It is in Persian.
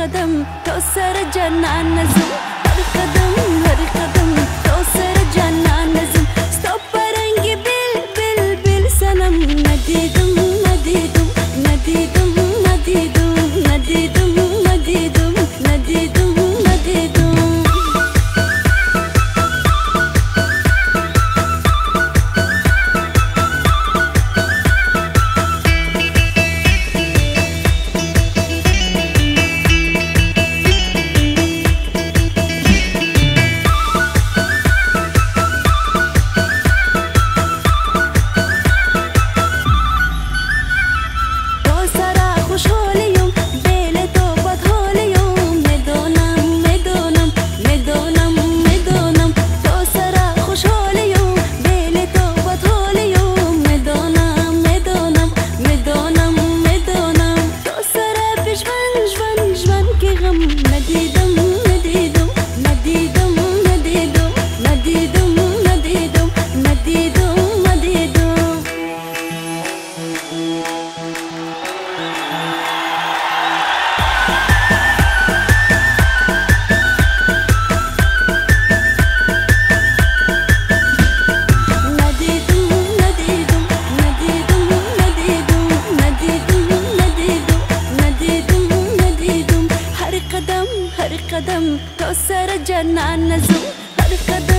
قدم تا سر جنان نزم، هر قدم تا سر جنان نزم. ستوب رنگی بل بل بل سنم ندیدم ندیدم ندیدم ندیدم ندیدم ندیدم ندیدم ندیدم. هر قدم تا سر جنان نزم، هر قدم